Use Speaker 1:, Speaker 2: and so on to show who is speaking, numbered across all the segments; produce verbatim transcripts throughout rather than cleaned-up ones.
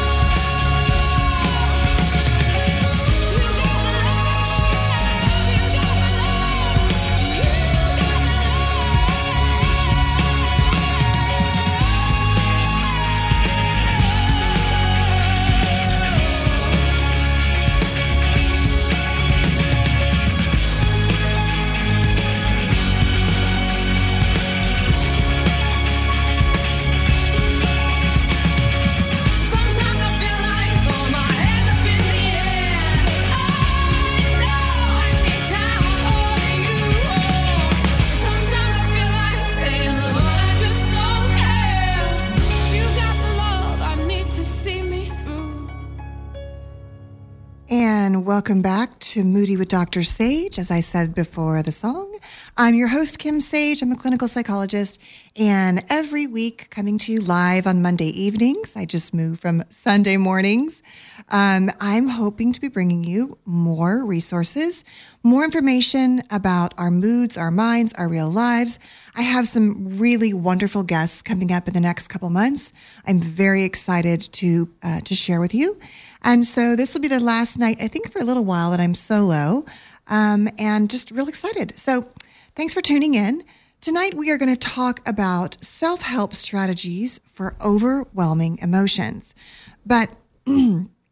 Speaker 1: And welcome back to Moody with Doctor Sage. As I said before the song, I'm your host, Kim Sage. I'm a clinical psychologist, and every week coming to you live on Monday evenings. I just moved from Sunday mornings. Um, I'm hoping to be bringing you more resources, more information about our moods, our minds, our real lives. I have some really wonderful guests coming up in the next couple months. I'm very excited to uh, to share with you. And so this will be the last night, I think, for a little while that I'm solo, um, and just real excited. So thanks for tuning in. Tonight, we are going to talk about self-help strategies for overwhelming emotions. But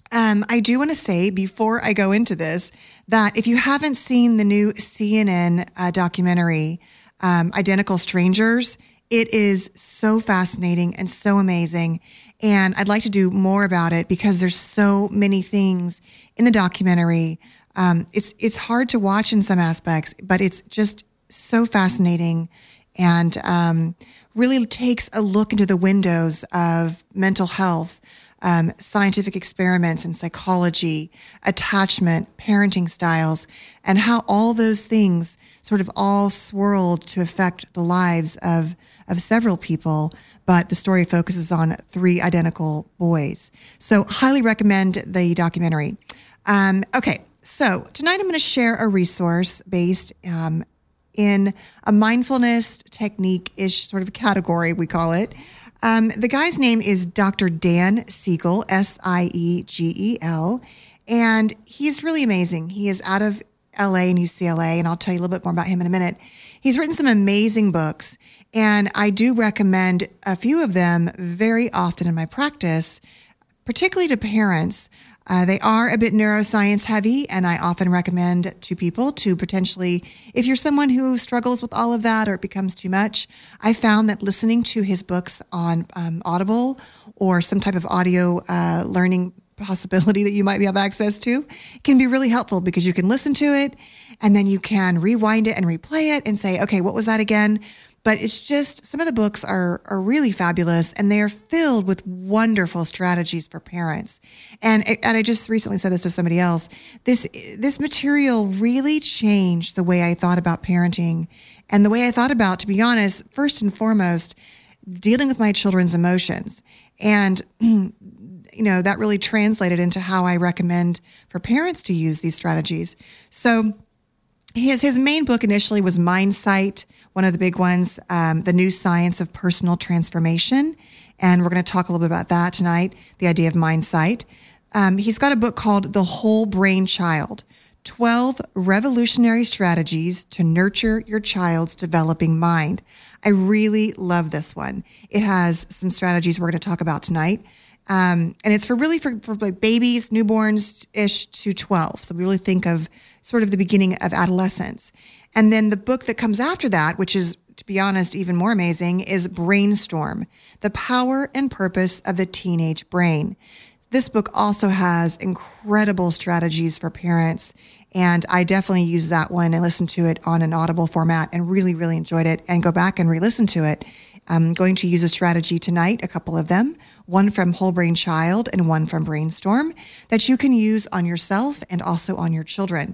Speaker 1: Um, I do want to say before I go into this that if you haven't seen the new C N N uh, documentary, um, Identical Strangers, it is so fascinating and so amazing. And I'd like to do more about it because there's so many things in the documentary. Um, it's it's hard to watch in some aspects, but it's just so fascinating and um, really takes a look into the windows of mental health, um, scientific experiments in psychology, attachment, parenting styles, and how all those things sort of all swirled to affect the lives of, of several people. But the story focuses on three identical boys. So highly recommend the documentary. Um, okay, so tonight I'm going to share a resource based um, in a mindfulness technique-ish sort of category, we call it. Um, the guy's name is Doctor Dan Siegel, S I E G E L, and he's really amazing. He is out of L A and U C L A, and I'll tell you a little bit more about him in a minute. He's written some amazing books, and I do recommend a few of them very often in my practice, particularly to parents. Uh, they are a bit neuroscience heavy, and I often recommend to people to potentially, if you're someone who struggles with all of that or it becomes too much, I found that listening to his books on um, Audible or some type of audio uh, learning possibility that you might have access to can be really helpful because you can listen to it and then you can rewind it and replay it and say, okay, what was that again? But it's just, some of the books are are really fabulous and they are filled with wonderful strategies for parents. And, and I just recently said this to somebody else. This, this material really changed the way I thought about parenting and the way I thought about, to be honest, first and foremost, dealing with my children's emotions. And, you know, that really translated into how I recommend for parents to use these strategies. So his, his main book initially was Mindsight, one of the big ones, um, The New Science of Personal Transformation. And we're going to talk a little bit about that tonight, the idea of Mindsight. Um, he's got a book called The Whole Brain Child, twelve Revolutionary Strategies to Nurture Your Child's Developing Mind. I really love this one. It has some strategies we're going to talk about tonight. Um, and it's for really for, for like babies, newborns-ish to twelve. So we really think of sort of the beginning of adolescence. And then the book that comes after that, which is, to be honest, even more amazing, is Brainstorm, The Power and Purpose of the Teenage Brain. This book also has incredible strategies for parents, and I definitely used that one and listened to it on an Audible format and really, really enjoyed it, and go back and re-listen to it. I'm going to use a strategy tonight, a couple of them, one from Whole Brain Child and one from Brainstorm, that you can use on yourself and also on your children.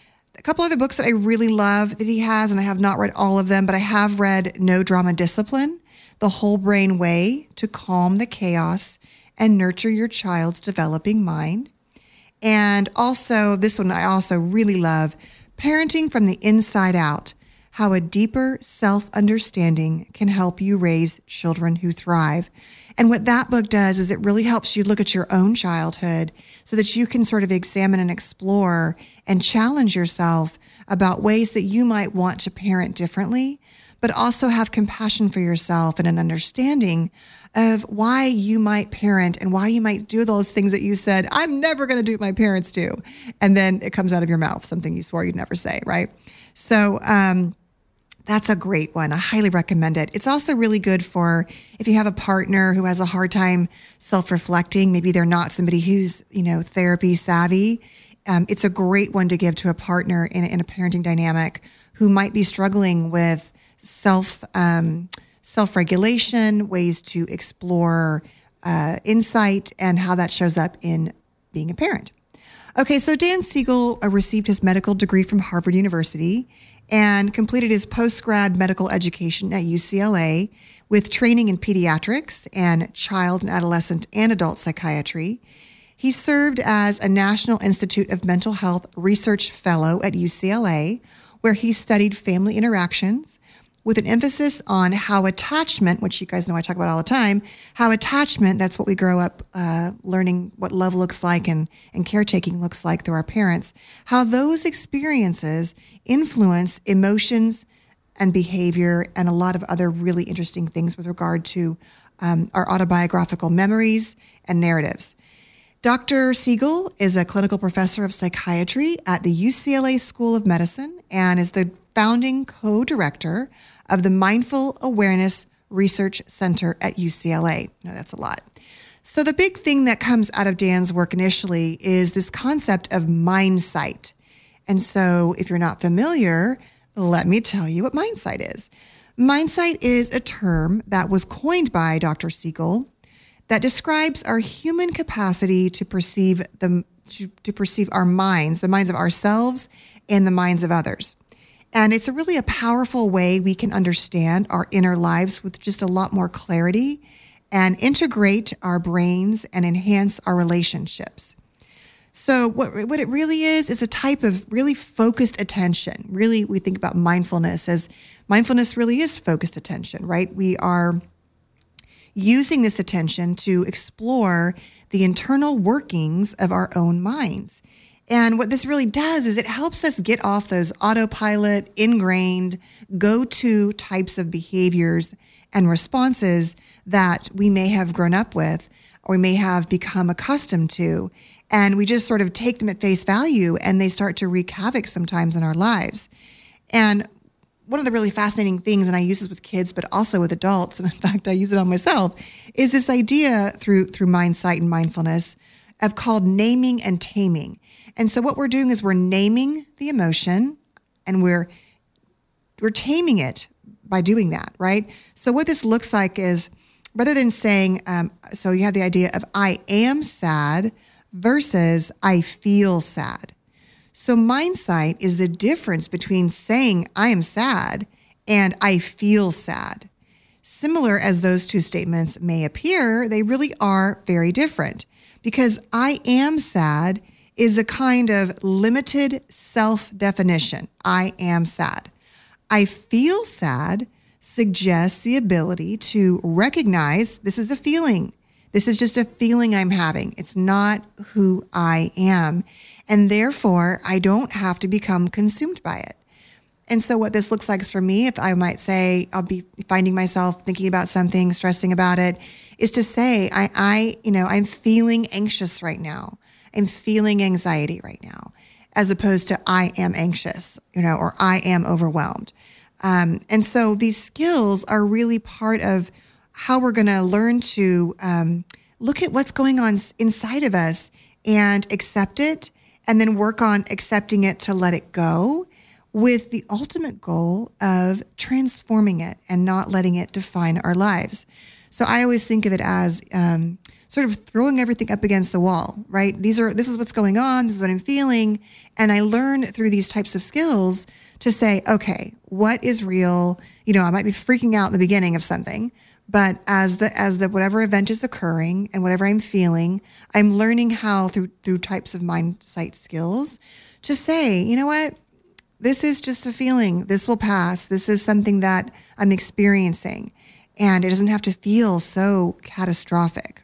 Speaker 1: A couple other books that I really love that he has, and I have not read all of them, but I have read No Drama Discipline, The Whole Brain Way to Calm the Chaos and Nurture Your Child's Developing Mind. And also, this one I also really love, Parenting from the Inside Out, How a Deeper Self-Understanding Can Help You Raise Children Who Thrive. And what that book does is it really helps you look at your own childhood so that you can sort of examine and explore and challenge yourself about ways that you might want to parent differently, but also have compassion for yourself and an understanding of why you might parent and why you might do those things that you said, I'm never going to do what my parents do. And then it comes out of your mouth, something you swore you'd never say, right? So, um, that's a great one. I highly recommend it. It's also really good for if you have a partner who has a hard time self-reflecting. Maybe they're not somebody who's, you know, therapy savvy. Um, it's a great one to give to a partner in, in a parenting dynamic who might be struggling with self, um, self-regulation, ways to explore uh, insight and how that shows up in being a parent. Okay, so Dan Siegel uh, received his medical degree from Harvard University and completed his post-grad medical education at U C L A with training in pediatrics and child and adolescent and adult psychiatry. He served as a National Institute of Mental Health Research Fellow at U C L A, where he studied family interactions with an emphasis on how attachment, which you guys know I talk about all the time, how attachment, that's what we grow up uh, learning what love looks like and, and caretaking looks like through our parents, how those experiences influence emotions and behavior and a lot of other really interesting things with regard to um, our autobiographical memories and narratives. Doctor Siegel is a clinical professor of psychiatry at the U C L A School of Medicine and is the founding co-director of the Mindful Awareness Research Center at U C L A. No, that's a lot. So the big thing that comes out of Dan's work initially is this concept of mindsight. And so if you're not familiar, let me tell you what mindsight is. Mindsight is a term that was coined by Doctor Siegel that describes our human capacity to perceive the to, to perceive our minds, the minds of ourselves and the minds of others. And it's a really a powerful way we can understand our inner lives with just a lot more clarity and integrate our brains and enhance our relationships. So what what it really is is a type of really focused attention. Really, we think about mindfulness as mindfulness really is focused attention, right? We are using this attention to explore the internal workings of our own minds. And what this really does is it helps us get off those autopilot, ingrained, go-to types of behaviors and responses that we may have grown up with or we may have become accustomed to. And we just sort of take them at face value and they start to wreak havoc sometimes in our lives. And one of the really fascinating things, and I use this with kids, but also with adults, and in fact, I use it on myself, is this idea through through mindsight and mindfulness of called naming and taming. And so what we're doing is we're naming the emotion and we're we're taming it by doing that, right? So what this looks like is rather than saying, um, so you have the idea of I am sad versus I feel sad. So mindsight is the difference between saying I am sad and I feel sad. Similar as those two statements may appear, they really are very different because I am sad is a kind of limited self-definition. I am sad. I feel sad suggests the ability to recognize this is a feeling. This is just a feeling I'm having. It's not who I am. And therefore, I don't have to become consumed by it. And so what this looks like for me, if I might say, I'll be finding myself thinking about something, stressing about it, is to say, I, I, you know, I'm feeling anxious right now. I'm feeling anxiety right now, as opposed to I am anxious, you know, or I am overwhelmed. Um, and so these skills are really part of how we're going to learn to um, look at what's going on inside of us and accept it, and then work on accepting it to let it go with the ultimate goal of transforming it and not letting it define our lives. So I always think of it as um, sort of throwing everything up against the wall, right? These are, this is what's going on. This is what I'm feeling. And I learn through these types of skills to say, okay, what is real? You know, I might be freaking out in the beginning of something, but as the as the whatever event is occurring and whatever I'm feeling, I'm learning how through through types of mindsight skills to say, you know what, this is just a feeling. This will pass. This is something that I'm experiencing, and it doesn't have to feel so catastrophic.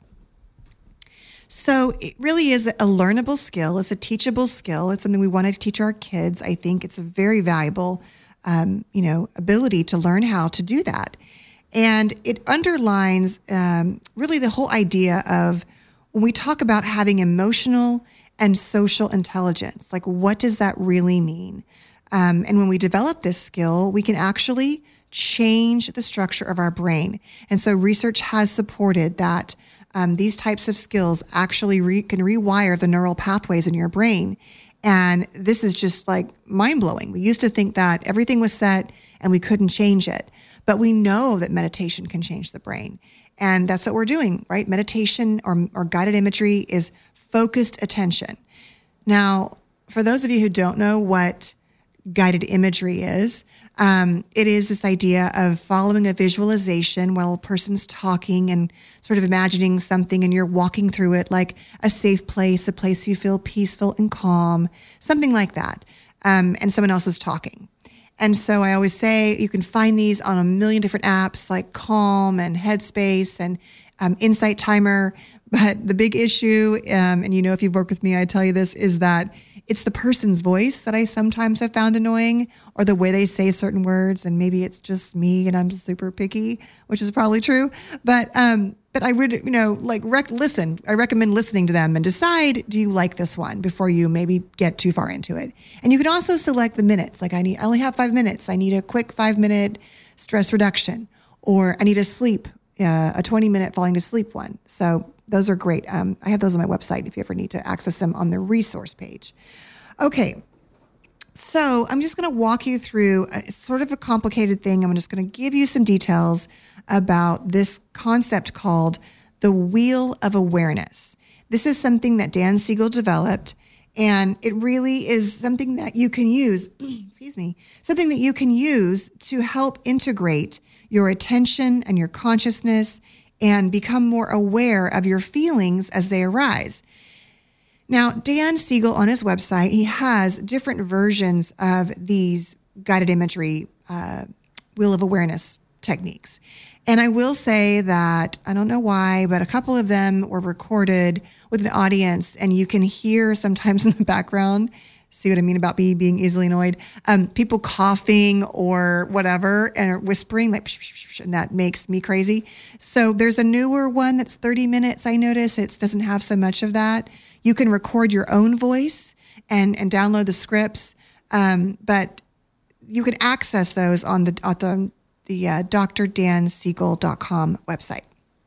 Speaker 1: So it really is a learnable skill. It's a teachable skill. It's something we want to teach our kids. I think it's a very valuable, um, you know, ability to learn how to do that. And it underlines um, really the whole idea of when we talk about having emotional and social intelligence, like what does that really mean? Um, and when we develop this skill, we can actually change the structure of our brain. And so research has supported that um, these types of skills actually re- can rewire the neural pathways in your brain. And this is just like mind-blowing. We used to think that everything was set and we couldn't change it. But we know that meditation can change the brain. And that's what we're doing, right? Meditation or, or guided imagery is focused attention. Now, for those of you who don't know what guided imagery is, um, it is this idea of following a visualization while a person's talking and sort of imagining something and you're walking through it like a safe place, a place you feel peaceful and calm, something like that. Um, and someone else is talking. And so I always say you can find these on a million different apps like Calm and Headspace and um, Insight Timer. But the big issue, um, and you know if you've worked with me, I tell you this, is that it's the person's voice that I sometimes have found annoying, or the way they say certain words. And maybe it's just me and I'm super picky, which is probably true. But um, but I would, you know, like rec- listen. I recommend listening to them and decide, do you like this one before you maybe get too far into it? And you can also select the minutes. Like I need, I only have five minutes. I need a quick five minute stress reduction, or I need a sleep, uh, a twenty minute falling to sleep one. So those are great. Um, I have those on my website if you ever need to access them on the resource page. Okay. So I'm just going to walk you through a, sort of a complicated thing. I'm just going to give you some details about this concept called the Wheel of Awareness. This is something that Dan Siegel developed, and it really is something that you can use, excuse me, something that you can use to help integrate your attention and your consciousness and become more aware of your feelings as they arise. Now, Dan Siegel on his website, he has different versions of these guided imagery, uh, Wheel of Awareness techniques. And I will say that, I don't know why, but a couple of them were recorded with an audience, and you can hear sometimes in the background, see what I mean about me being easily annoyed, um, people coughing or whatever and whispering, like, psh, psh, psh, and that makes me crazy. So there's a newer one that's thirty minutes, I notice. It doesn't have so much of that. You can record your own voice and, and download the scripts, um, but you can access those on the, on the, the uh, d r dan siegel dot com website.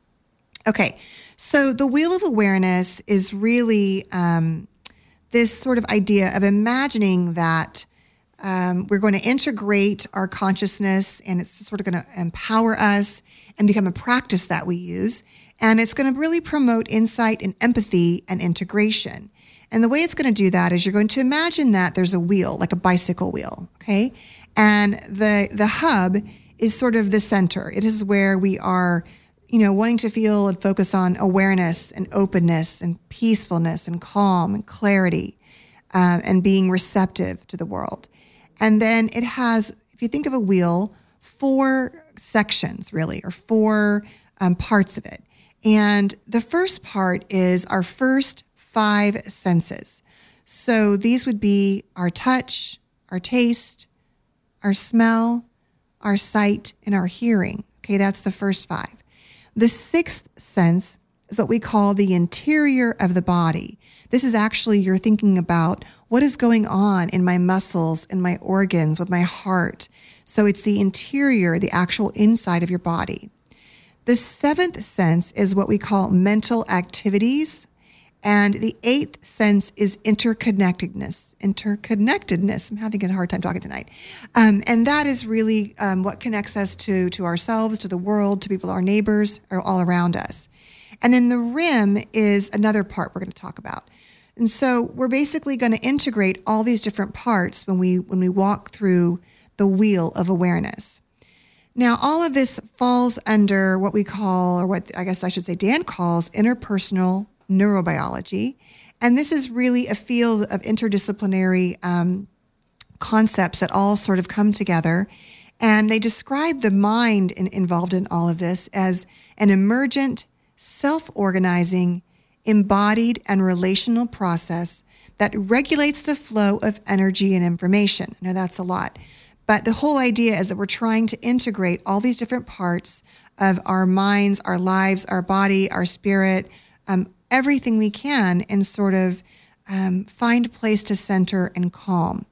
Speaker 1: Okay, so the Wheel of Awareness is really um, this sort of idea of imagining that um, we're going to integrate our consciousness, and it's sort of going to empower us and become a practice that we use. And it's going to really promote insight and empathy and integration. And the way it's going to do that is you're going to imagine that there's a wheel, like a bicycle wheel, okay? And the the hub is sort of the center. It is where we are, you know, wanting to feel and focus on awareness and openness and peacefulness and calm and clarity uh, and being receptive to the world. And then it has, if you think of a wheel, four sections really, or four um, parts of it. And the first part is our first five senses. So these would be our touch, our taste, our smell, our sight, and our hearing. Okay, that's the first five. The sixth sense is what we call the interior of the body. This is actually, you're thinking about what is going on in my muscles, in my organs, with my heart. So it's the interior, the actual inside of your body. The seventh sense is what we call mental activities. And the eighth sense is interconnectedness. Interconnectedness. I'm having a hard time talking tonight. Um, and that is really um, what connects us to, to ourselves, to the world, to people, our neighbors, or all around us. And then the rim is another part we're going to talk about. And so we're basically going to integrate all these different parts when we when we walk through the Wheel of Awareness. Now, all of this falls under what we call, or what I guess I should say Dan calls, interpersonal neurobiology. And this is really a field of interdisciplinary um, concepts that all sort of come together. And they describe the mind in, involved in all of this as an emergent, self-organizing, embodied, and relational process that regulates the flow of energy and information. Now, that's a lot. But the whole idea is that we're trying to integrate all these different parts of our minds, our lives, our body, our spirit, um, everything we can, and sort of um, find a place to center and calm.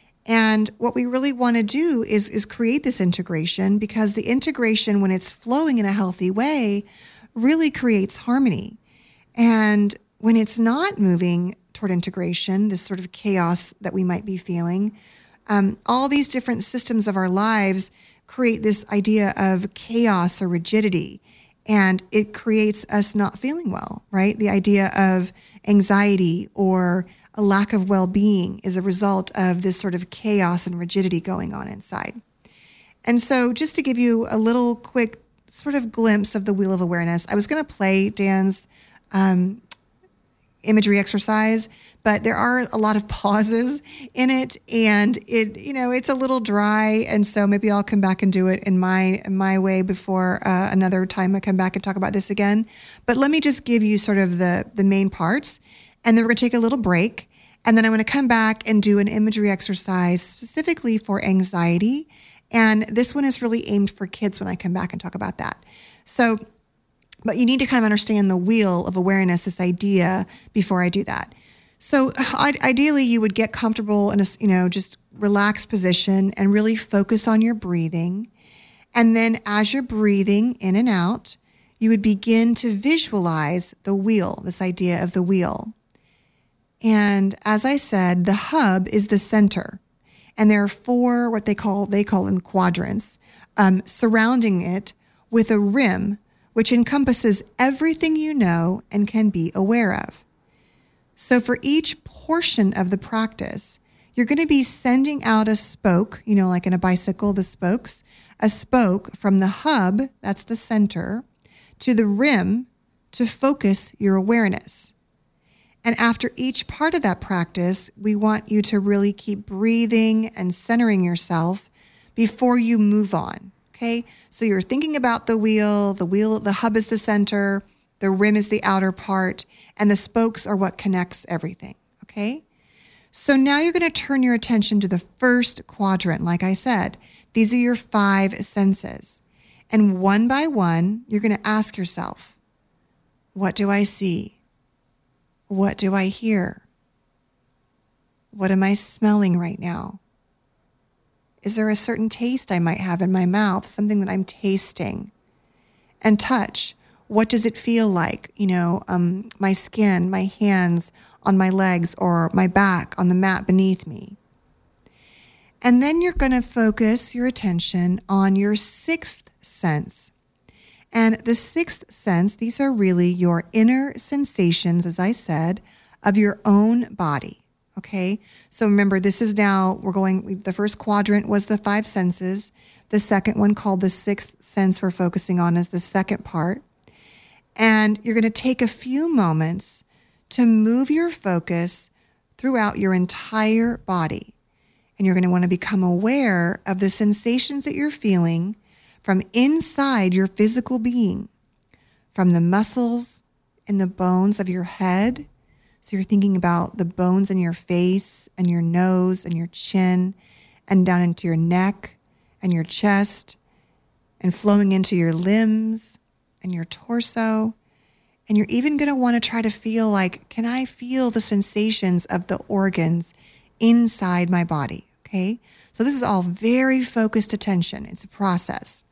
Speaker 1: And what we really want to do is, is create this integration, because the integration, when it's flowing in a healthy way, really creates harmony. And when it's not moving toward integration, this sort of chaos that we might be feeling, Um, all these different systems of our lives create this idea of chaos or rigidity, and it creates us not feeling well, right? The idea of anxiety or a lack of well-being is a result of this sort of chaos and rigidity going on inside. And so just to give you a little quick sort of glimpse of the Wheel of Awareness, I was going to play Dan's um, imagery exercise, but there are a lot of pauses in it, and it, you know, it's a little dry, and so maybe I'll come back and do it in my in my way before uh, another time I come back and talk about this again. But let me just give you sort of the the main parts, and then we're going to take a little break, and then I'm going to come back and do an imagery exercise specifically for anxiety, and this one is really aimed for kids when I come back and talk about that. So But you need to kind of understand the wheel of awareness, this idea, before I do that. So ideally, you would get comfortable in a, you know, just relaxed position and really focus on your breathing. And then as you're breathing in and out, you would begin to visualize the wheel, this idea of the wheel. And as I said, the hub is the center. And there are four, what they call, they call them quadrants, um, surrounding it with a rim, which encompasses everything you know and can be aware of. So for each portion of the practice, you're going to be sending out a spoke, you know, like in a bicycle, the spokes, a spoke from the hub, that's the center, to the rim to focus your awareness. And after each part of that practice, we want you to really keep breathing and centering yourself before you move on. Okay, so you're thinking about the wheel, the wheel, the hub is the center, the rim is the outer part, and the spokes are what connects everything. Okay, so now you're going to turn your attention to the first quadrant. Like I said, these are your five senses. And one by one, you're going to ask yourself, what do I see? What do I hear? What am I smelling right now? Is there a certain taste I might have in my mouth, something that I'm tasting? And touch. What does it feel like? You know, um, my skin, my hands on my legs, or my back on the mat beneath me. And then you're going to focus your attention on your sixth sense. And the sixth sense, these are really your inner sensations, as I said, of your own body. Okay, so remember, this is now, we're going, the first quadrant was the five senses. The second one, called the sixth sense, we're focusing on as the second part. And you're going to take a few moments to move your focus throughout your entire body. And you're going to want to become aware of the sensations that you're feeling from inside your physical being, from the muscles and the bones of your head. So you're thinking about the bones in your face and your nose and your chin and down into your neck and your chest and flowing into your limbs and your torso. And you're even going to want to try to feel like, can I feel the sensations of the organs inside my body? Okay. So this is all very focused attention. It's a process.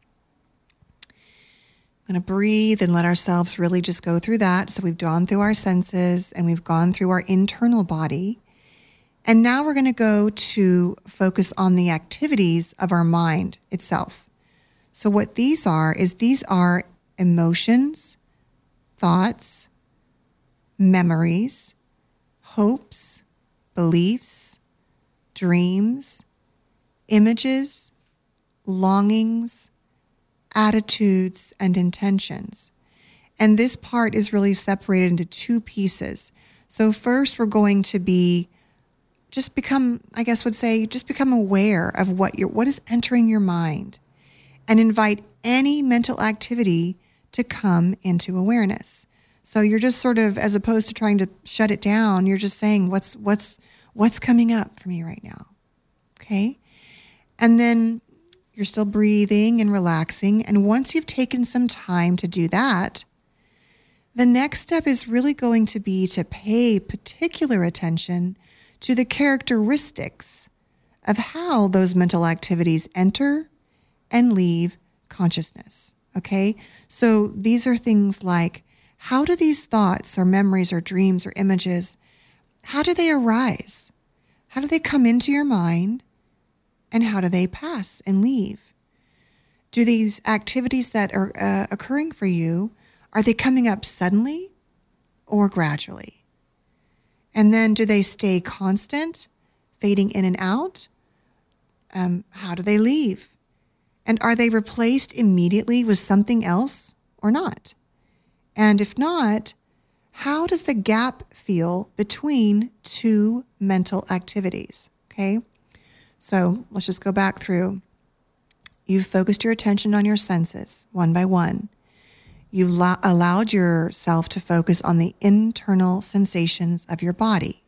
Speaker 1: I'm going to breathe and let ourselves really just go through that. So we've gone through our senses and we've gone through our internal body. And now we're going to go to focus on the activities of our mind itself. So what these are is these are emotions, thoughts, memories, hopes, beliefs, dreams, images, longings, attitudes, and intentions. And this part is really separated into two pieces. So first, we're going to be just become, I guess would say, just become aware of what you're, what is entering your mind, and invite any mental activity to come into awareness. So you're just sort of, as opposed to trying to shut it down, you're just saying, what's what's what's coming up for me right now? Okay? And then you're still breathing and relaxing. And once you've taken some time to do that, the next step is really going to be to pay particular attention to the characteristics of how those mental activities enter and leave consciousness. Okay? So these are things like, how do these thoughts or memories or dreams or images, how do they arise? How do they come into your mind? And how do they pass and leave? Do these activities that are uh, occurring for you, are they coming up suddenly or gradually? And then do they stay constant, fading in and out? Um, how do they leave? And are they replaced immediately with something else or not? And if not, how does the gap feel between two mental activities? Okay? So let's just go back through. You've focused your attention on your senses one by one. You've lo- allowed yourself to focus on the internal sensations of your body.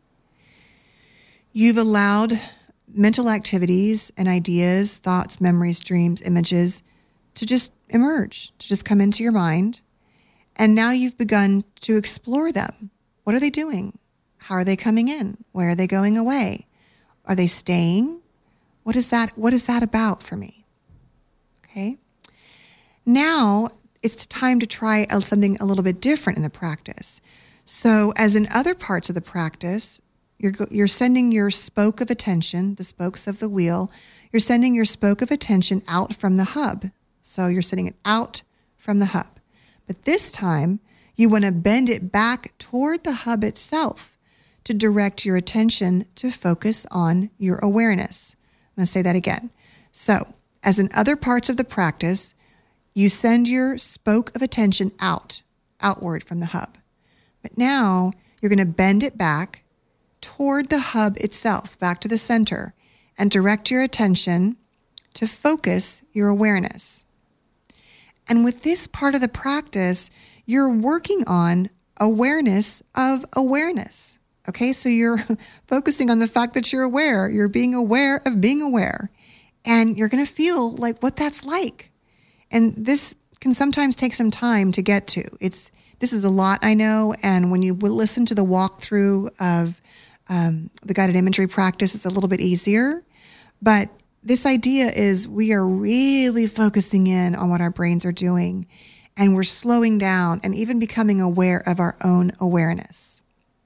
Speaker 1: You've allowed mental activities and ideas, thoughts, memories, dreams, images to just emerge, to just come into your mind. And now you've begun to explore them. What are they doing? How are they coming in? Where are they going away? Are they staying? What is that? What is that about for me? Okay. Now it's time to try something a little bit different in the practice. So as in other parts of the practice, you're, you're sending your spoke of attention, the spokes of the wheel, you're sending your spoke of attention out from the hub. So you're sending it out from the hub. But this time, you want to bend it back toward the hub itself to direct your attention to focus on your awareness. I'm going to say that again. So, as in other parts of the practice, you send your spoke of attention out, outward from the hub. But now, you're going to bend it back toward the hub itself, back to the center, and direct your attention to focus your awareness. And with this part of the practice, you're working on awareness of awareness. Okay, so you're focusing on the fact that you're aware. You're being aware of being aware. And you're going to feel like what that's like. And this can sometimes take some time to get to. It's This is a lot, I know. And when you listen to the walkthrough of um, the guided imagery practice, it's a little bit easier. But this idea is we are really focusing in on what our brains are doing. And we're slowing down and even becoming aware of our own awareness.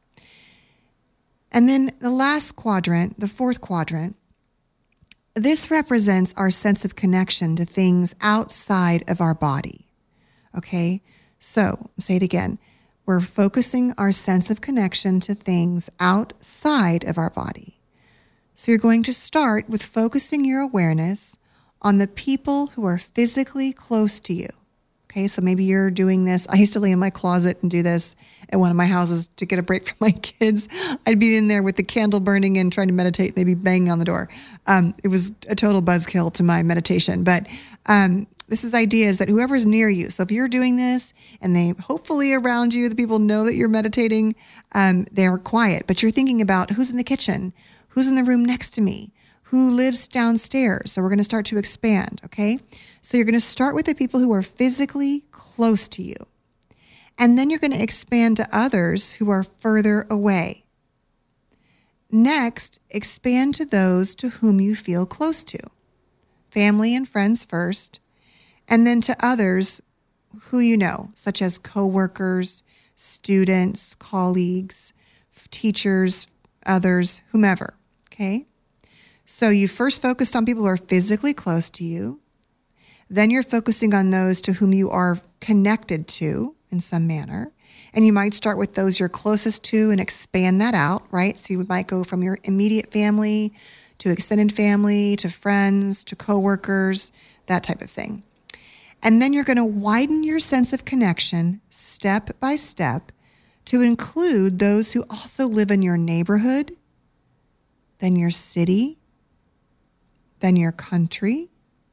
Speaker 1: And then the last quadrant, the fourth quadrant, this represents our sense of connection to things outside of our body. Okay? So, say it again. We're focusing our sense of connection to things outside of our body. So you're going to start with focusing your awareness on the people who are physically close to you. Okay, so maybe you're doing this. I used to lay in my closet and do this at one of my houses to get a break from my kids. I'd be in there with the candle burning and trying to meditate. They'd be banging on the door. Um, it was a total buzzkill to my meditation. But um, this is ideas that whoever's near you. So if you're doing this and they hopefully around you, the people know that you're meditating, um, they're quiet. But you're thinking about who's in the kitchen, who's in the room next to me, who lives downstairs. So we're going to start to expand, okay? So you're going to start with the people who are physically close to you. And then you're going to expand to others who are further away. Next, expand to those to whom you feel close to. Family and friends first, and then to others who you know, such as coworkers, students, colleagues, teachers, others, whomever, okay? So you first focused on people who are physically close to you. Then you're focusing on those to whom you are connected to in some manner. And you might start with those you're closest to and expand that out, right? So you might go from your immediate family to extended family to friends to coworkers, that type of thing. And then you're going to widen your sense of connection step by step to include those who also live in your neighborhood, then your city, then your country,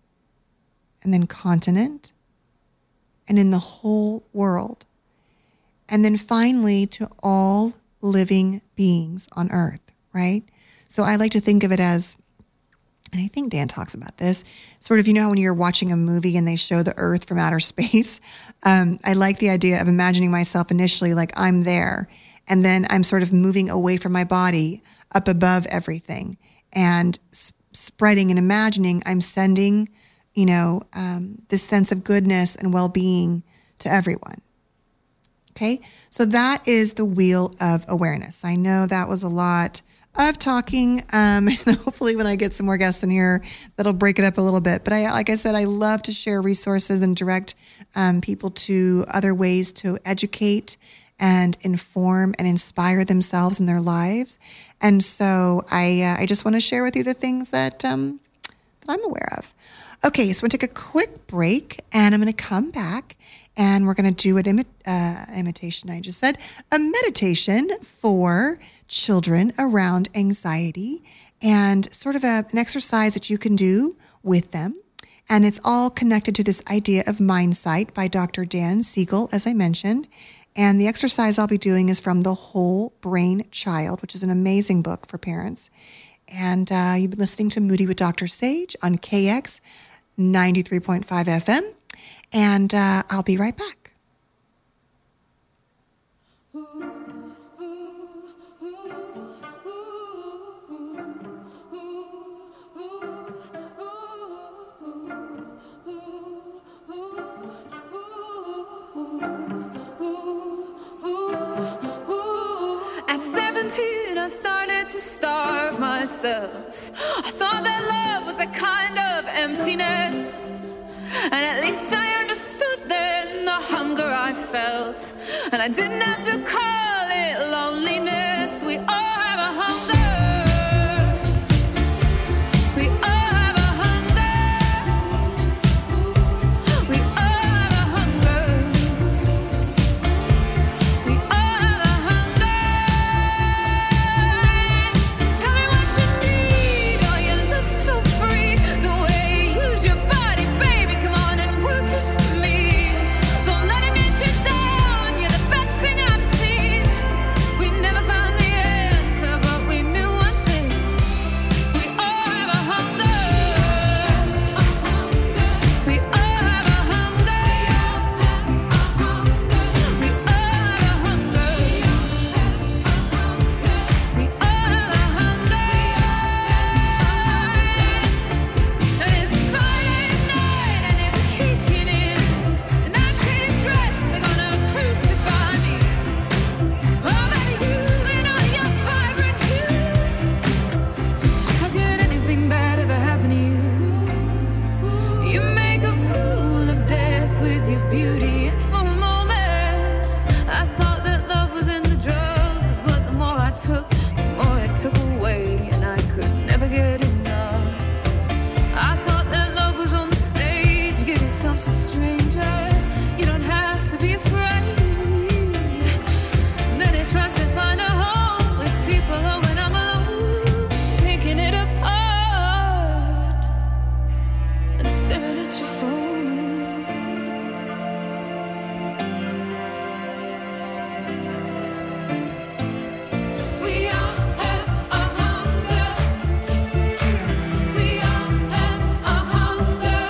Speaker 1: and then continent, and in the whole world. And then finally to all living beings on earth, right? So I like to think of it as, and I think Dan talks about this, sort of, you know, when you're watching a movie and they show the earth from outer space, um, I like the idea of imagining myself initially like I'm there, and then I'm sort of moving away from my body up above everything and sp- spreading and imagining I'm sending, you know, um, this sense of goodness and well-being to everyone. Okay, so that is the wheel of awareness. I know that was a lot of talking, um, and hopefully when I get some more guests in here, that'll break it up a little bit. But I, like I said, I love to share resources and direct um, people to other ways to educate and inform and inspire themselves in their lives. And so I, uh, I just want to share with you the things that um, that I'm aware of. Okay, so I'm going to take a quick break, and I'm going to come back, and we're going to do an imi- uh, imitation, I just said, a meditation for children around anxiety, and sort of a, an exercise that you can do with them. And it's all connected to this idea of Mindsight by Doctor Dan Siegel, as I mentioned. And the exercise I'll be doing is from The Whole Brain Child, which is an amazing book for parents. And uh, you've been listening to Moody with Doctor Sage on K X ninety-three point five F M. And uh, I'll be right back.
Speaker 2: fourteen, I started to starve myself. I thought that love was a kind of emptiness, and at least I understood then the hunger I felt. And I didn't have to call it loneliness. We all have a hunger. We all have a hunger. We all have a hunger. We all have a hunger. Tell me what you need. Oh, you look so free. The way you use your body, baby. Come on and work it for me. Don't let it get you down. You're the best thing I've seen. We never found the answer, but we knew one thing. We all have a hunger. We all have a hunger. We all have a hunger. We all have a hunger. And it's Friday night and it's kicking in, and I can't dress. They're gonna crucify me. Oh, but you and all your vibrant hues. How could anything bad ever happen to you? You make a fool of death with your beauty, and for a moment I thought that love was in the drugs, but the more I took, the more it took away, and I could never get enough. I thought that love was on the stage. You give yourself to strangers. You don't have to be afraid. Then it tries to find a home with people. Oh, when I'm alone, picking it apart and staring at your phone. We all have a hunger. We all have a hunger.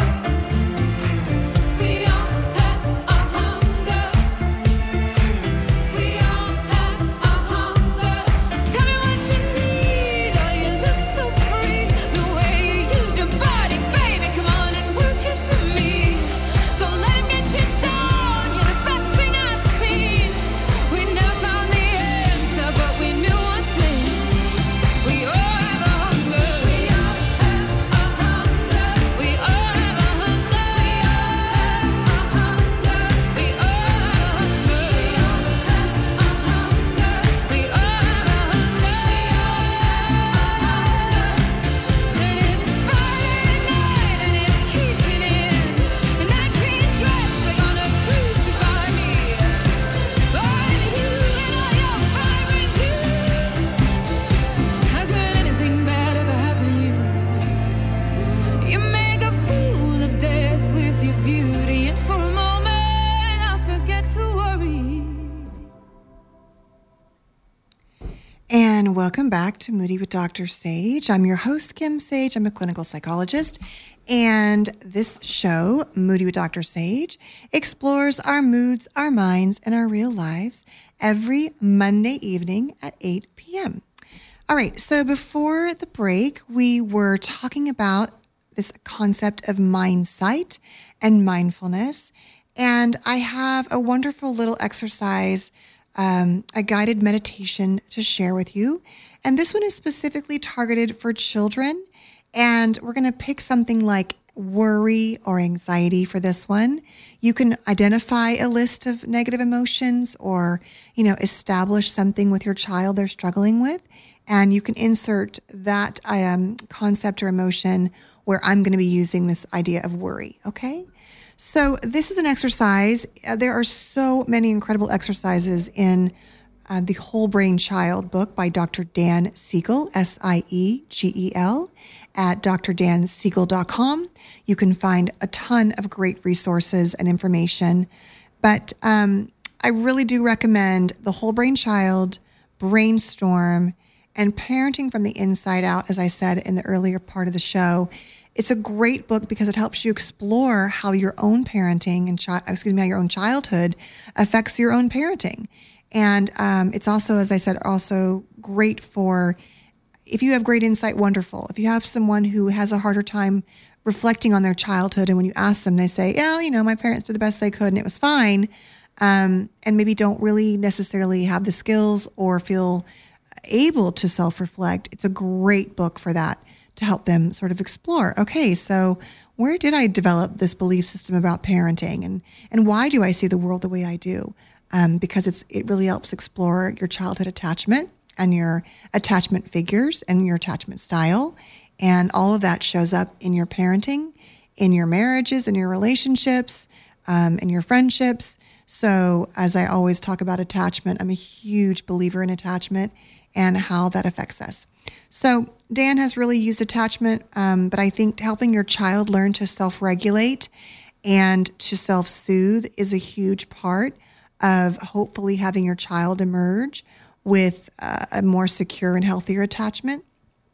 Speaker 2: We all have a hunger. We all have a hunger. Tell me what you need. Oh, you look so free. The way you use your body, baby. Come on and work it for me. Don't let him get you down. You're the best thing I've seen. We never found the answer, but we knew one thing. We all have a hunger. We all have a hunger. We all have a hunger. We all have a hunger. We all have a hunger. We all have a hunger. And it's Friday night and it's kicking in, and I can't dress. They're gonna crucify me. Oh, and you and all your vibrant hues. How could anything bad ever happen to you? You make a fool of death with your beauty, and for a moment I forget to worry.
Speaker 1: And welcome back to Moody with Doctor Sage. I'm your host, Kim Sage. I'm a clinical psychologist. And this show, Moody with Doctor Sage, explores our moods, our minds, and our real lives every Monday evening at eight p.m. All right, so before the break, we were talking about this concept of mindsight and mindfulness. And I have a wonderful little exercise, um, a guided meditation to share with you. And this one is specifically targeted for children. And we're going to pick something like worry or anxiety for this one. You can identify a list of negative emotions, or, you know, establish something with your child they're struggling with. And you can insert that um, concept or emotion where I'm going to be using this idea of worry. Okay. So this is an exercise. Uh, there are so many incredible exercises in uh, the Whole Brain Child book by Doctor Dan Siegel, S I E G E L, at d r dan siegel dot com. You can find a ton of great resources and information. But um, I really do recommend The Whole Brain Child, Brainstorm, and Parenting from the Inside Out, as I said in the earlier part of the show. It's a great book because it helps you explore how your own parenting and chi- excuse me, how your own childhood affects your own parenting. And um, it's also, as I said, also great for if you have great insight, wonderful. If you have someone who has a harder time reflecting on their childhood, and when you ask them, they say, yeah, you know, my parents did the best they could and it was fine, um, and maybe don't really necessarily have the skills or feel able to self-reflect, it's a great book for that, to help them sort of explore, okay, so where did I develop this belief system about parenting, and, and why do I see the world the way I do? Um, because it's it really helps explore your childhood attachment and your attachment figures and your attachment style. And all of that shows up in your parenting, in your marriages, in your relationships, um, in your friendships. So as I always talk about attachment, I'm a huge believer in attachment and how that affects us. So Dan has really used attachment, um, but I think helping your child learn to self-regulate and to self-soothe is a huge part of hopefully having your child emerge with uh, a more secure and healthier attachment.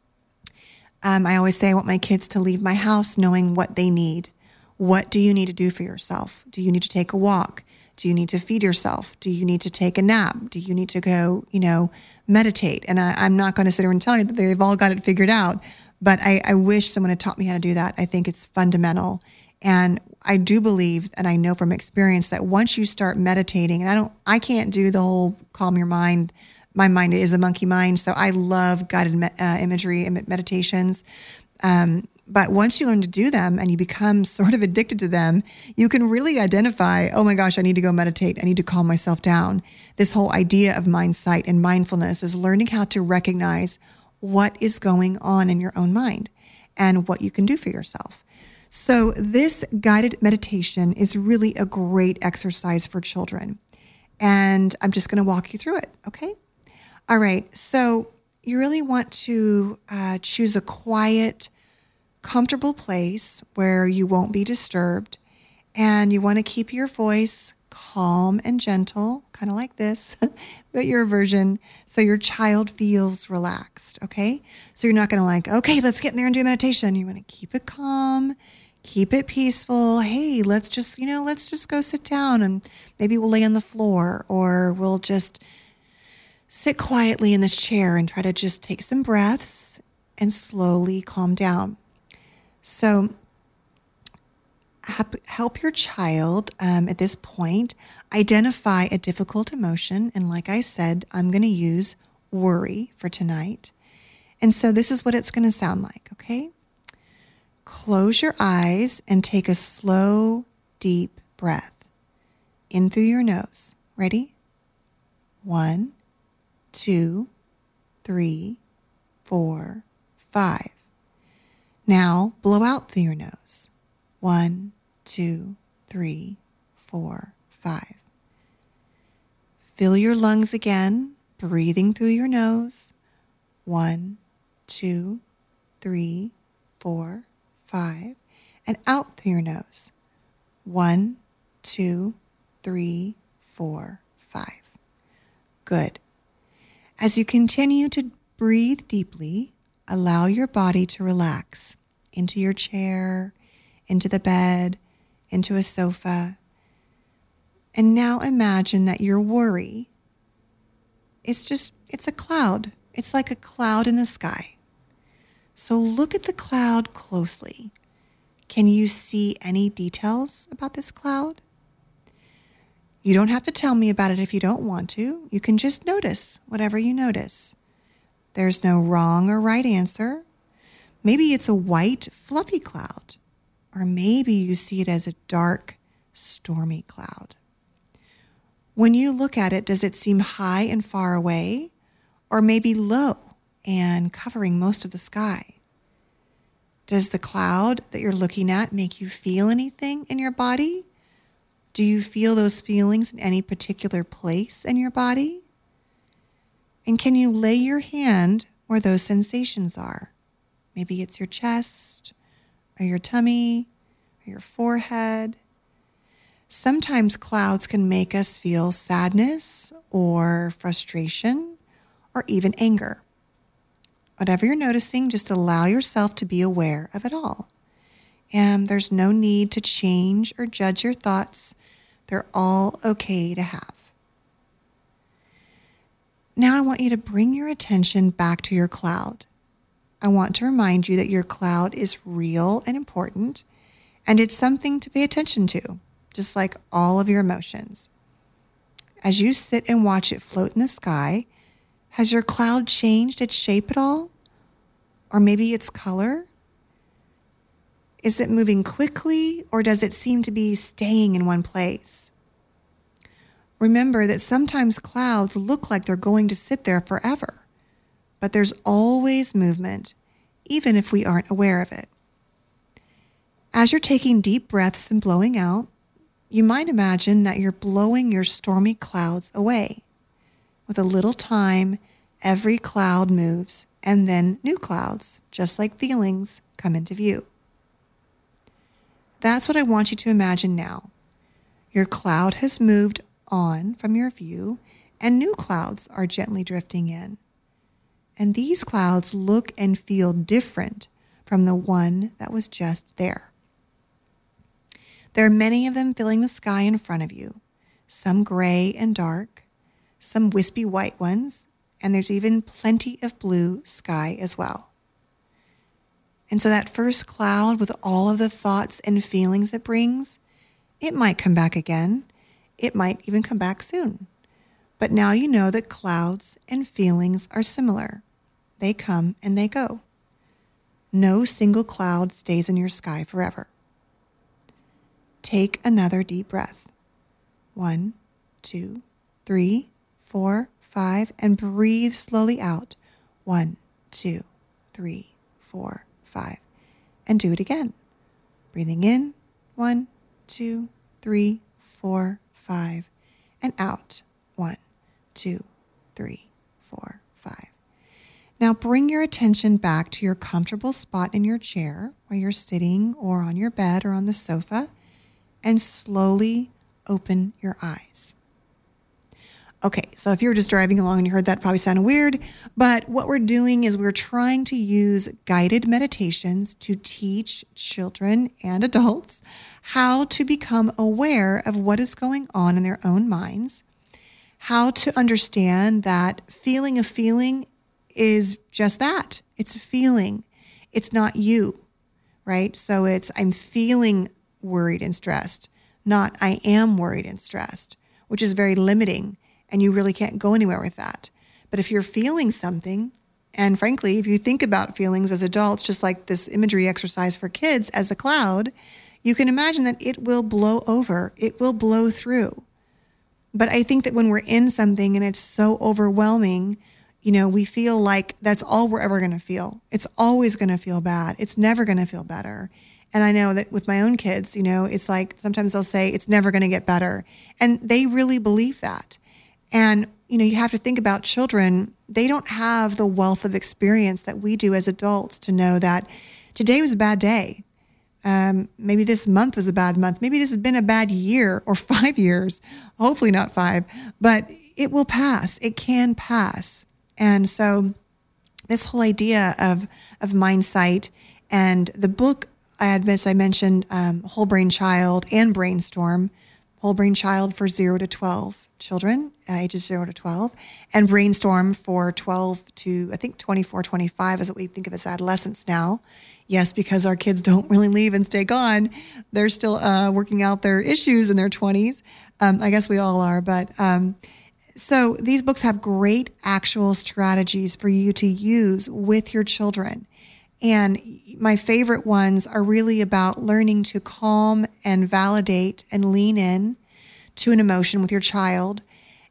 Speaker 1: Um, I always say I want my kids to leave my house knowing what they need. What do you need to do for yourself? Do you need to take a walk? Do you need to feed yourself? Do you need to take a nap? Do you need to go, you know, meditate? And I, I'm not going to sit here and tell you that they've all got it figured out, but I, I wish someone had taught me how to do that. I think it's fundamental. And I do believe, and I know from experience, that once you start meditating, and I don't, I can't do the whole calm your mind. My mind is a monkey mind, so I love guided me, uh, imagery and meditations. Um, but once you learn to do them and you become sort of addicted to them, you can really identify, oh my gosh, I need to go meditate. I need to calm myself down. This whole idea of mindsight and mindfulness is learning how to recognize what is going on in your own mind and what you can do for yourself. So this guided meditation is really a great exercise for children. And I'm just going to walk you through it, okay? All right, so you really want to uh, choose a quiet, comfortable place where you won't be disturbed. And you want to keep your voice calm and gentle, kind of like this, but your version, so your child feels relaxed, okay? So you're not going to like, okay, let's get in there and do meditation. You want to keep it calm, keep it peaceful. Hey, let's just, you know, let's just go sit down and maybe we'll lay on the floor, or we'll just sit quietly in this chair and try to just take some breaths and slowly calm down. So help your child um, at this point identify a difficult emotion. And like I said, I'm going to use worry for tonight. And so this is what it's going to sound like, okay? Close your eyes and take a slow, deep breath in through your nose. Ready? One, two, three, four, five. Now blow out through your nose. One, two, three, four, five. Fill your lungs again, breathing through your nose. One, two, three, four, five. And out through your nose. One, two, three, four, five. Good. As you continue to breathe deeply, allow your body to relax into your chair, into the bed, into a sofa. And now imagine that your worry is just, it's a cloud. It's like a cloud in the sky. So look at the cloud closely. Can you see any details about this cloud? You don't have to tell me about it if you don't want to. You can just notice whatever you notice. There's no wrong or right answer. Maybe it's a white, fluffy cloud. Or maybe you see it as a dark, stormy cloud. When you look at it, does it seem high and far away? Or maybe low and covering most of the sky? Does the cloud that you're looking at make you feel anything in your body? Do you feel those feelings in any particular place in your body? And can you lay your hand where those sensations are? Maybe it's your chest, or your tummy, or your forehead. Sometimes clouds can make us feel sadness or frustration or even anger. Whatever you're noticing, just allow yourself to be aware of it all. And there's no need to change or judge your thoughts. They're all okay to have. Now I want you to bring your attention back to your cloud. I want to remind you that your cloud is real and important, and it's something to pay attention to, just like all of your emotions. As you sit and watch it float in the sky, Has your cloud changed its shape at all? Or maybe its color? Is it moving quickly, or does it seem to be staying in one place? Remember that sometimes clouds look like they're going to sit there forever, but there's always movement, even if we aren't aware of it. As you're taking deep breaths and blowing out, you might imagine that you're blowing your stormy clouds away. With a little time, every cloud moves, and then new clouds, just like feelings, come into view. That's what I want you to imagine now. Your cloud has moved on from your view, and new clouds are gently drifting in. And these clouds look and feel different from the one that was just there. There are many of them filling the sky in front of you, some gray and dark, some wispy white ones, and there's even plenty of blue sky as well. And so that first cloud with all of the thoughts and feelings it brings, it might come back again. It might even come back soon. But now you know that clouds and feelings are similar. They come and they go. No single cloud stays in your sky forever. Take another deep breath. One, two, three, four, five, and breathe slowly out. One, two, three, four, five. And do it again. Breathing in, one, two, three, four, five. And out, one, two, three, four, five. Now bring your attention back to your comfortable spot in your chair, where you're sitting or on your bed or on the sofa, and slowly open your eyes. Okay, so if you were just driving along and you heard that, it probably sounded weird, but what we're doing is we're trying to use guided meditations to teach children and adults how to become aware of what is going on in their own minds, how to understand that feeling a feeling is just that. It's a feeling. It's not you, right? So it's I'm feeling worried and stressed, not I am worried and stressed, which is very limiting. And you really can't go anywhere with that. But if you're feeling something, and frankly, if you think about feelings as adults, just like this imagery exercise for kids as a cloud, you can imagine that it will blow over. It will blow through. But I think that when we're in something and it's so overwhelming, you know, we feel like that's all we're ever going to feel. It's always going to feel bad. It's never going to feel better. And I know that with my own kids, you know, it's like sometimes they'll say it's never going to get better. And they really believe that. And, you know, you have to think about children. They don't have the wealth of experience that we do as adults to know that today was a bad day. Um, maybe this month was a bad month. Maybe this has been a bad year or five years. Hopefully not five, but it will pass. It can pass. And so this whole idea of, of mindsight and the book, I admit, I mentioned um, Whole Brain Child and Brainstorm, Whole Brain Child for zero to twelve. Children, uh, ages zero to twelve, and Brainstorm for twelve to, I think, twenty-four, twenty-five is what we think of as adolescents now. Yes, because our kids don't really leave and stay gone. They're still uh, working out their issues in their twenties. Um, I guess we all are. But um, so these books have great actual strategies for you to use with your children. And my favorite ones are really about learning to calm and validate and lean in to an emotion with your child,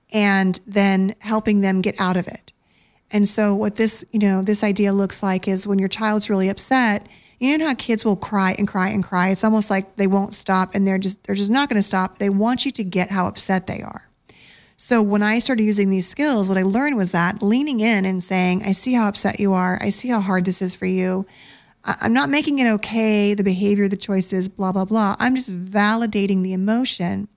Speaker 1: and then helping them get out of it. And so what this, you know, this idea looks like is when your child's really upset, you know how kids will cry and cry and cry. It's almost like they won't stop, and they're just, they're just not going to stop. They want you to get how upset they are. So when I started using these skills, what I learned was that leaning in and saying, I see how upset you are. I see how hard this is for you. I'm not making it okay, the behavior, the choices, blah, blah, blah. I'm just validating the emotion.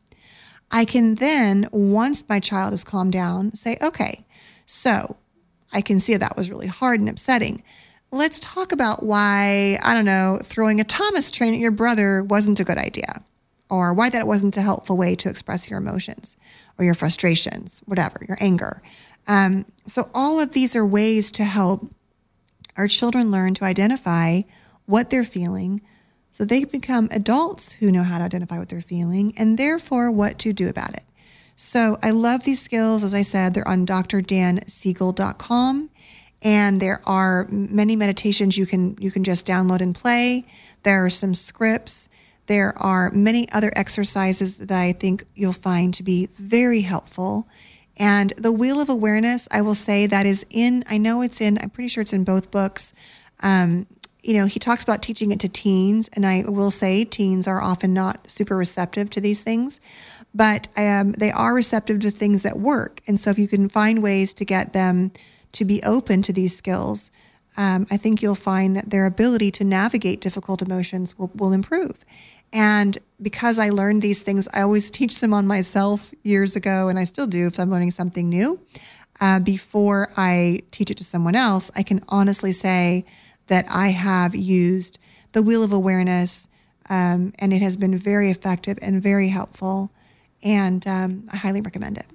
Speaker 1: I can then, once my child has calmed down, say, okay, so I can see that was really hard and upsetting. Let's talk about why, I don't know, throwing a Thomas train at your brother wasn't a good idea, or why that wasn't a helpful way to express your emotions or your frustrations, whatever, your anger. Um, so all of these are ways to help our children learn to identify what they're feeling, so they become adults who know how to identify what they're feeling and therefore what to do about it. So I love these skills. As I said, they're on d r dan siegel dot com. And there are many meditations you can you can just download and play. There are some scripts. There are many other exercises that I think you'll find to be very helpful. And the Wheel of Awareness, I will say that is in, I know it's in, I'm pretty sure it's in both books. Um, you know, he talks about teaching it to teens, and I will say teens are often not super receptive to these things, but um, they are receptive to things that work. And so if you can find ways to get them to be open to these skills, um, I think you'll find that their ability to navigate difficult emotions will, will improve. And because I learned these things, I always teach them on myself years ago, and I still do if I'm learning something new. Uh, before I teach it to someone else, I can honestly say that I have used the Wheel of Awareness, um, and it has been very effective and very helpful, and um, I highly recommend it.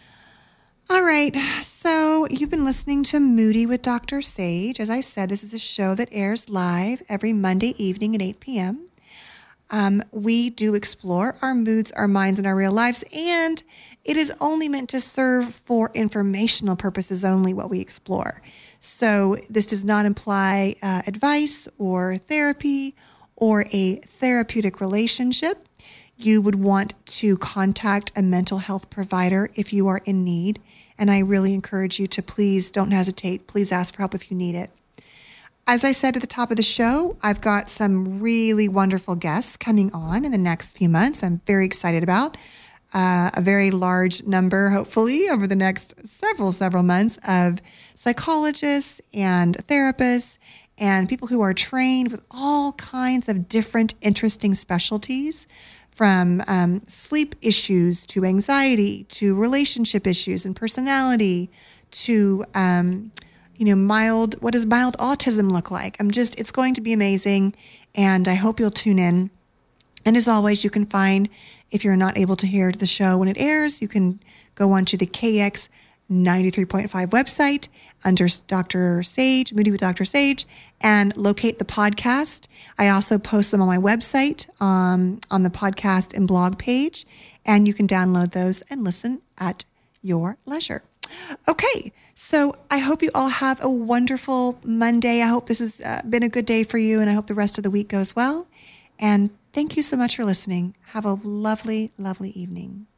Speaker 1: All right, so you've been listening to Moody with Doctor Sage. As I said, this is a show that airs live every Monday evening at eight p.m. Um, we do explore our moods, our minds, and our real lives, and it is only meant to serve for informational purposes only what we explore. So this does not imply uh, advice or therapy or a therapeutic relationship. You would want to contact a mental health provider if you are in need. And I really encourage you to please don't hesitate. Please ask for help if you need it. As I said at the top of the show, I've got some really wonderful guests coming on in the next few months. I'm very excited about uh, a very large number, hopefully, over the next several, several months of psychologists and therapists and people who are trained with all kinds of different interesting specialties, from um, sleep issues to anxiety to relationship issues and personality to, um, you know, mild, what does mild autism look like? I'm just, it's going to be amazing, and I hope you'll tune in. And as always, you can find, if you're not able to hear the show when it airs, you can go onto the K X ninety-three point five website under Doctor Sage, Moody with Doctor Sage, and locate the podcast. I also post them on my website, um, on the podcast and blog page, and you can download those and listen at your leisure. Okay, so I hope you all have a wonderful Monday. I hope this has uh, been a good day for you, and I hope the rest of the week goes well. And thank you so much for listening. Have a lovely, lovely evening.